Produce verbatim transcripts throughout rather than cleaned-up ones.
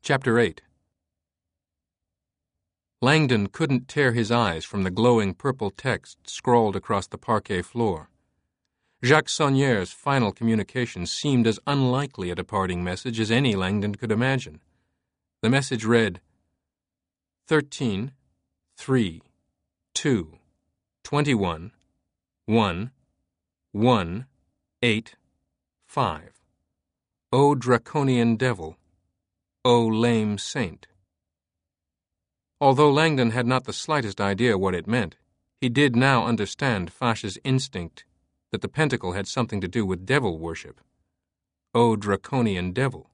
Chapter eight. Langdon couldn't tear his eyes from the glowing purple text scrawled across the parquet floor. Jacques Saunier's final communication seemed as unlikely a departing message as any Langdon could imagine. The message read, thirteen, three, two, twenty-one, one, one, eight, five. O draconian devil, O lame saint. Although Langdon had not the slightest idea what it meant, he did now understand Fash's instinct that the pentacle had something to do with devil worship. O draconian devil.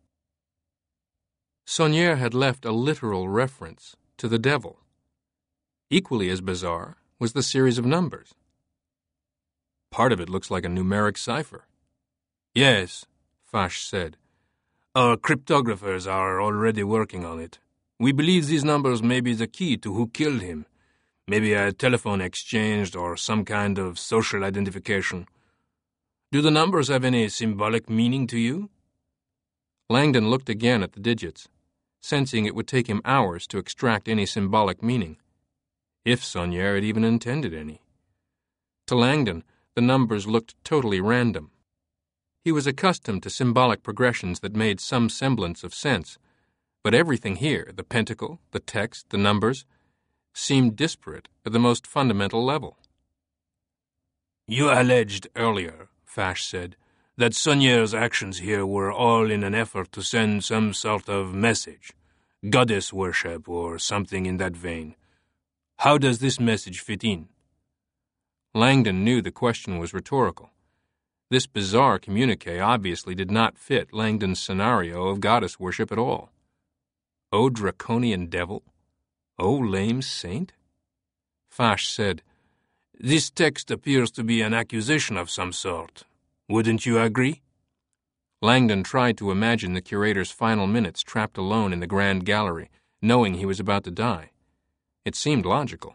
Saunier had left a literal reference to the devil. Equally as bizarre was the series of numbers. Part of it looks like a numeric cipher. Yes, Fash said. Our cryptographers are already working on it. We believe these numbers may be the key to who killed him. Maybe a telephone exchange or some kind of social identification. Do the numbers have any symbolic meaning to you? Langdon looked again at the digits, sensing it would take him hours to extract any symbolic meaning, if Saunier had even intended any. To Langdon, the numbers looked totally random. He was accustomed to symbolic progressions that made some semblance of sense, but everything here, the pentacle, the text, the numbers, seemed disparate at the most fundamental level. You alleged earlier, Fash said, that Saunier's actions here were all in an effort to send some sort of message, goddess worship or something in that vein. How does this message fit in? Langdon knew the question was rhetorical. This bizarre communique obviously did not fit Langdon's scenario of goddess worship at all. O draconian devil? O lame saint? Fash said, This text appears to be an accusation of some sort. Wouldn't you agree? Langdon tried to imagine the curator's final minutes trapped alone in the grand gallery, knowing he was about to die. It seemed logical.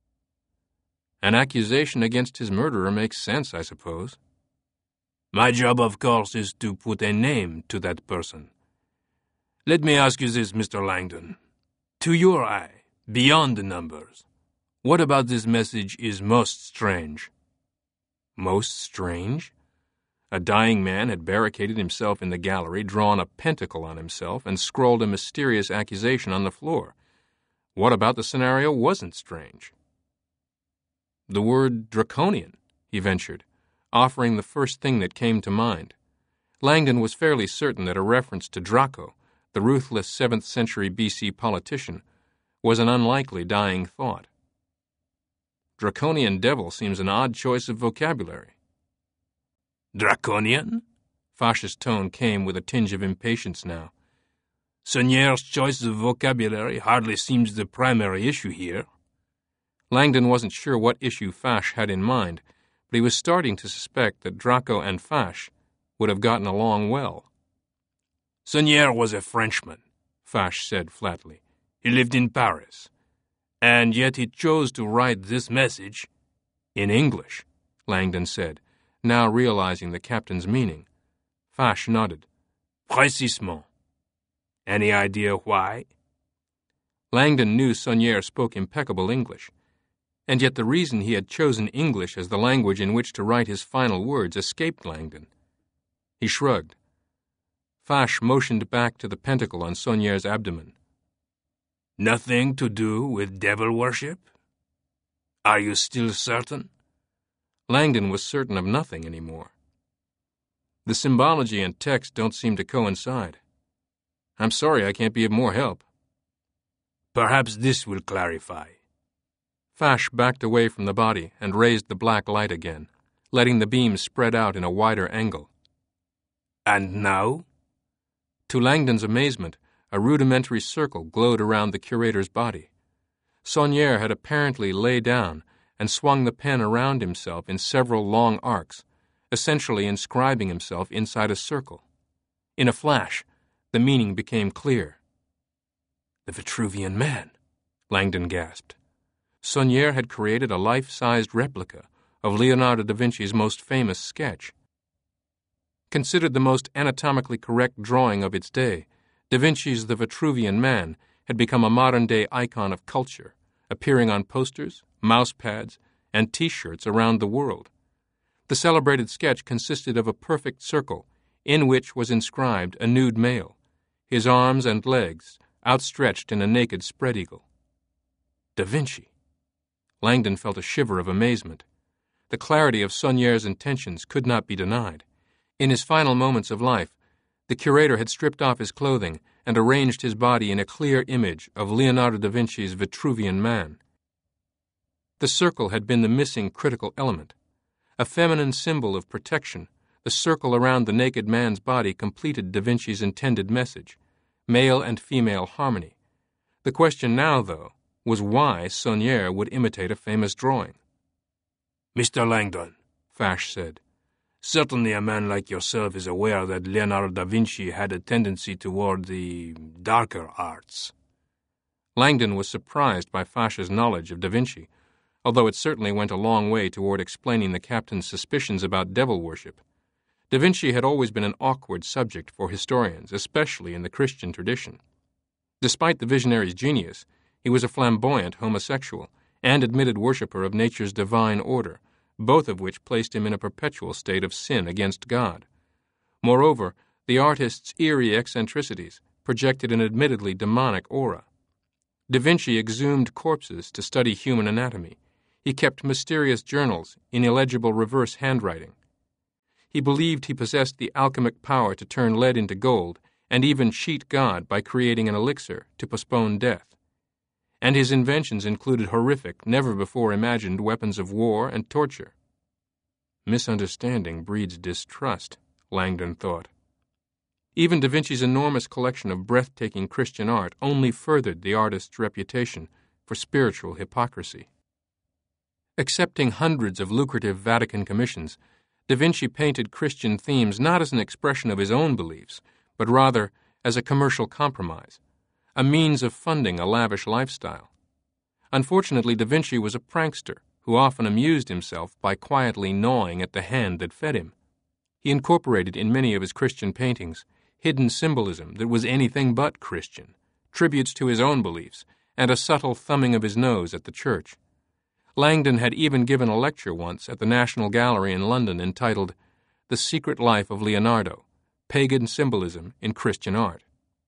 An accusation against his murderer makes sense, I suppose. My job, of course, is to put a name to that person. Let me ask you this, Mister Langdon. To your eye, beyond the numbers, what about this message is most strange? Most strange? A dying man had barricaded himself in the gallery, drawn a pentacle on himself, and scrawled a mysterious accusation on the floor. What about the scenario wasn't strange? The word draconian, he ventured, offering the first thing that came to mind. Langdon was fairly certain that a reference to Draco, the ruthless seventh century B C politician, was an unlikely dying thought. Draconian devil seems an odd choice of vocabulary. Draconian? Fash's tone came with a tinge of impatience now. Saunier's choice of vocabulary hardly seems the primary issue here. Langdon wasn't sure what issue Fash had in mind, but he was starting to suspect that Draco and Fash would have gotten along well. Saunier was a Frenchman, Fash said flatly. He lived in Paris. And yet he chose to write this message in English, Langdon said, now realizing the captain's meaning. Fash nodded. Précisément. Any idea why? Langdon knew Saunier spoke impeccable English, and yet the reason he had chosen English as the language in which to write his final words escaped Langdon. He shrugged. Fash motioned back to the pentacle on Saunier's abdomen. Nothing to do with devil worship? Are you still certain? Langdon was certain of nothing anymore. The symbology and text don't seem to coincide. I'm sorry I can't be of more help. Perhaps this will clarify. Fash backed away from the body and raised the black light again, letting the beam spread out in a wider angle. And now? To Langdon's amazement, a rudimentary circle glowed around the curator's body. Saunier had apparently lay down and swung the pen around himself in several long arcs, essentially inscribing himself inside a circle. In a flash, the meaning became clear. The Vitruvian Man, Langdon gasped. Saunier had created a life-sized replica of Leonardo da Vinci's most famous sketch. Considered the most anatomically correct drawing of its day, Da Vinci's The Vitruvian Man had become a modern-day icon of culture, appearing on posters, mouse pads, and T-shirts around the world. The celebrated sketch consisted of a perfect circle in which was inscribed a nude male, his arms and legs outstretched in a naked spread eagle. Da Vinci! Langdon felt a shiver of amazement. The clarity of Saunière's intentions could not be denied. In his final moments of life, the curator had stripped off his clothing and arranged his body in a clear image of Leonardo da Vinci's Vitruvian Man. The circle had been the missing critical element. A feminine symbol of protection, the circle around the naked man's body completed da Vinci's intended message, male and female harmony. The question now, though, was why Saunière would imitate a famous drawing. Mister Langdon, Fache said, certainly a man like yourself is aware that Leonardo da Vinci had a tendency toward the darker arts. Langdon was surprised by Fache's knowledge of da Vinci, although it certainly went a long way toward explaining the captain's suspicions about devil worship. Da Vinci had always been an awkward subject for historians, especially in the Christian tradition. Despite the visionary's genius, he was a flamboyant homosexual and admitted worshipper of nature's divine order, both of which placed him in a perpetual state of sin against God. Moreover, the artist's eerie eccentricities projected an admittedly demonic aura. Da Vinci exhumed corpses to study human anatomy. He kept mysterious journals in illegible reverse handwriting. He believed he possessed the alchemic power to turn lead into gold and even cheat God by creating an elixir to postpone death. And his inventions included horrific, never-before-imagined weapons of war and torture. Misunderstanding breeds distrust, Langdon thought. Even da Vinci's enormous collection of breathtaking Christian art only furthered the artist's reputation for spiritual hypocrisy. Accepting hundreds of lucrative Vatican commissions, da Vinci painted Christian themes not as an expression of his own beliefs, but rather as a commercial compromise, a means of funding a lavish lifestyle. Unfortunately, da Vinci was a prankster who often amused himself by quietly gnawing at the hand that fed him. He incorporated in many of his Christian paintings hidden symbolism that was anything but Christian, tributes to his own beliefs, and a subtle thumbing of his nose at the church. Langdon had even given a lecture once at the National Gallery in London entitled The Secret Life of Leonardo, Pagan Symbolism in Christian Art.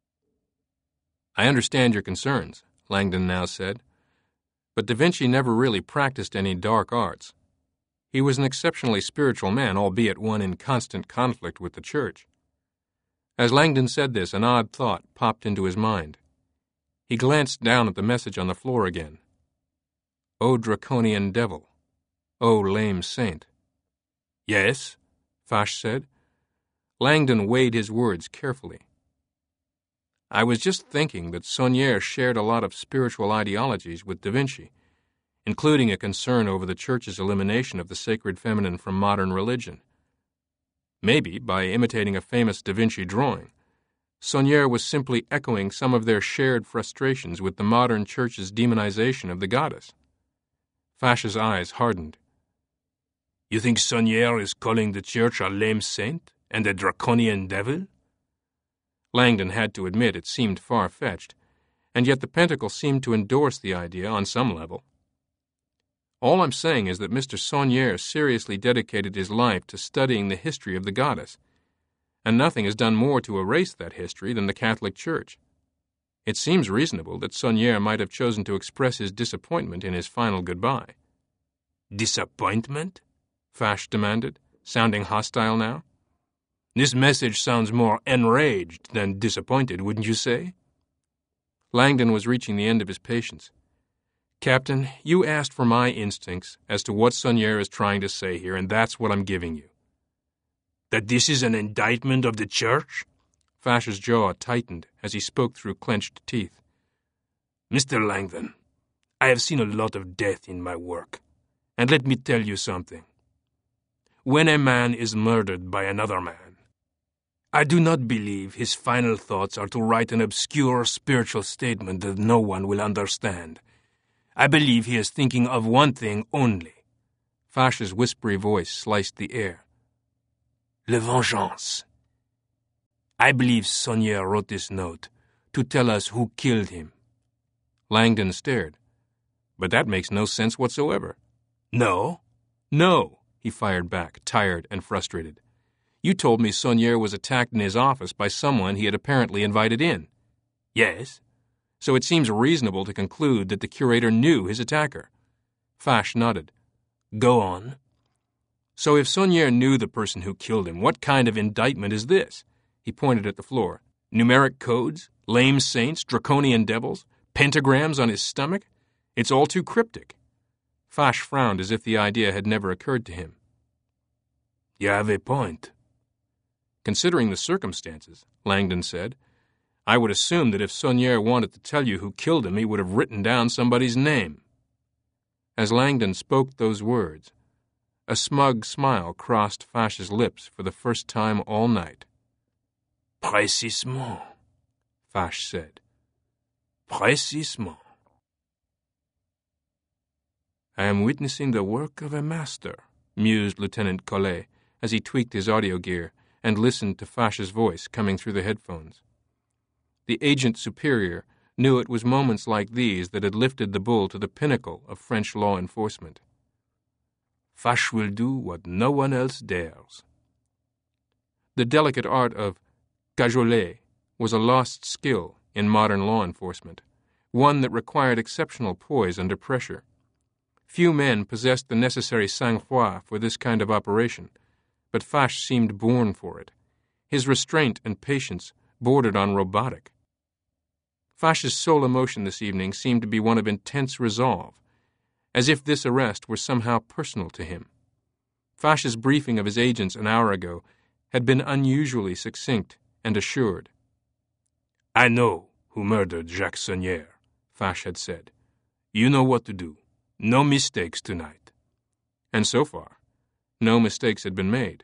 I understand your concerns, Langdon now said, but da Vinci never really practiced any dark arts. He was an exceptionally spiritual man, albeit one in constant conflict with the church. As Langdon said this, an odd thought popped into his mind. He glanced down at the message on the floor again. O draconian devil. O lame saint. Yes, Fache said. Langdon weighed his words carefully. I was just thinking that Saunière shared a lot of spiritual ideologies with da Vinci, including a concern over the Church's elimination of the sacred feminine from modern religion. Maybe, by imitating a famous da Vinci drawing, Saunière was simply echoing some of their shared frustrations with the modern Church's demonization of the goddess. Fache's eyes hardened. You think Saunière is calling the Church a lame saint and a draconian devil? Langdon had to admit it seemed far-fetched, and yet the Pentacle seemed to endorse the idea on some level. All I'm saying is that Mister Saunière seriously dedicated his life to studying the history of the goddess, and nothing has done more to erase that history than the Catholic Church. It seems reasonable that Saunière might have chosen to express his disappointment in his final goodbye. Disappointment? Fache demanded, sounding hostile now. This message sounds more enraged than disappointed, wouldn't you say? Langdon was reaching the end of his patience. Captain, you asked for my instincts as to what Saunière is trying to say here, and that's what I'm giving you. That this is an indictment of the Church? Fache's jaw tightened as he spoke through clenched teeth. Mister Langdon, I have seen a lot of death in my work, and let me tell you something. When a man is murdered by another man, I do not believe his final thoughts are to write an obscure spiritual statement that no one will understand. I believe he is thinking of one thing only. Fache's whispery voice sliced the air. Le vengeance. I believe Saunière wrote this note to tell us who killed him. Langdon stared. But that makes no sense whatsoever. No? No, he fired back, tired and frustrated. You told me Saunière was attacked in his office by someone he had apparently invited in. Yes. So it seems reasonable to conclude that the curator knew his attacker. Fache nodded. Go on. So if Saunière knew the person who killed him, what kind of indictment is this? He pointed at the floor. Numeric codes? Lame saints? Draconian devils? Pentagrams on his stomach? It's all too cryptic. Fache frowned as if the idea had never occurred to him. You have a point. Considering the circumstances, Langdon said, I would assume that if Saunière wanted to tell you who killed him, he would have written down somebody's name. As Langdon spoke those words, a smug smile crossed Fache's lips for the first time all night. Précisément, Fache said. Précisément. I am witnessing the work of a master, mused Lieutenant Collet as he tweaked his audio gear and listened to Fache's voice coming through the headphones. The agent superior knew it was moments like these that had lifted the bull to the pinnacle of French law enforcement. Fache will do what no one else dares. The delicate art of cajoler was a lost skill in modern law enforcement, one that required exceptional poise under pressure. Few men possessed the necessary sang-froid for this kind of operation, but Fache seemed born for it. His restraint and patience bordered on robotic. Fache's sole emotion this evening seemed to be one of intense resolve, as if this arrest were somehow personal to him. Fache's briefing of his agents an hour ago had been unusually succinct and assured. I know who murdered Jacques Saunière, Fache had said. You know what to do. No mistakes tonight. And so far, no mistakes had been made.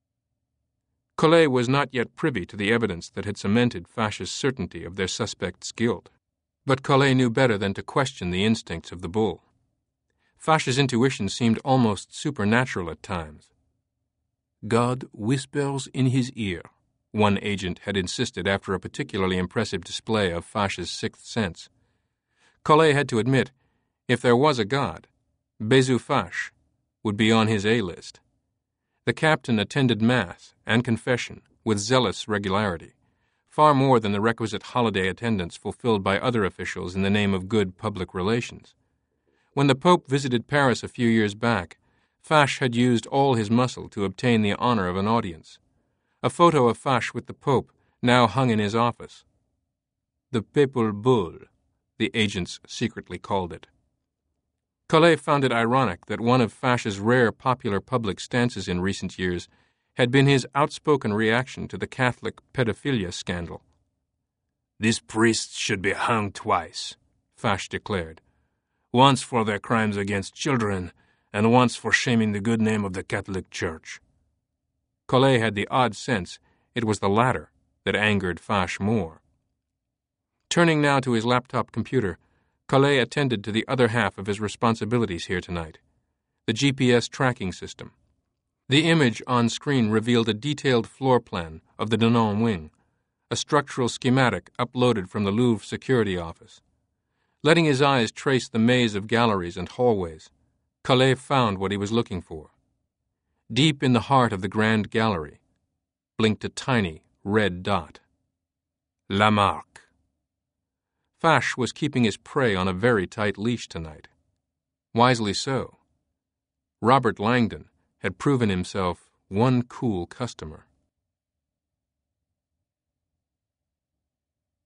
Collet was not yet privy to the evidence that had cemented Fache's certainty of their suspect's guilt. But Collet knew better than to question the instincts of the bull. Fache's intuition seemed almost supernatural at times. God whispers in his ear, one agent had insisted after a particularly impressive display of Fache's sixth sense. Collet had to admit, if there was a God, Bézu Fache would be on his A-list. The captain attended Mass and confession with zealous regularity, far more than the requisite holiday attendance fulfilled by other officials in the name of good public relations. When the Pope visited Paris a few years back, Fache had used all his muscle to obtain the honor of an audience. A photo of Fache with the Pope now hung in his office. The Papal Bull, the agents secretly called it. Collet found it ironic that one of Fache's rare popular public stances in recent years had been his outspoken reaction to the Catholic pedophilia scandal. These priests should be hung twice, Fache declared. Once for their crimes against children, and once for shaming the good name of the Catholic Church. Collet had the odd sense it was the latter that angered Fache more. Turning now to his laptop computer, Collet attended to the other half of his responsibilities here tonight, the G P S tracking system. The image on screen revealed a detailed floor plan of the Denon wing, a structural schematic uploaded from the Louvre security office. Letting his eyes trace the maze of galleries and hallways, Collet found what he was looking for. Deep in the heart of the Grand Gallery blinked a tiny red dot. Lamarck. Fache was keeping his prey on a very tight leash tonight. Wisely so. Robert Langdon had proven himself one cool customer.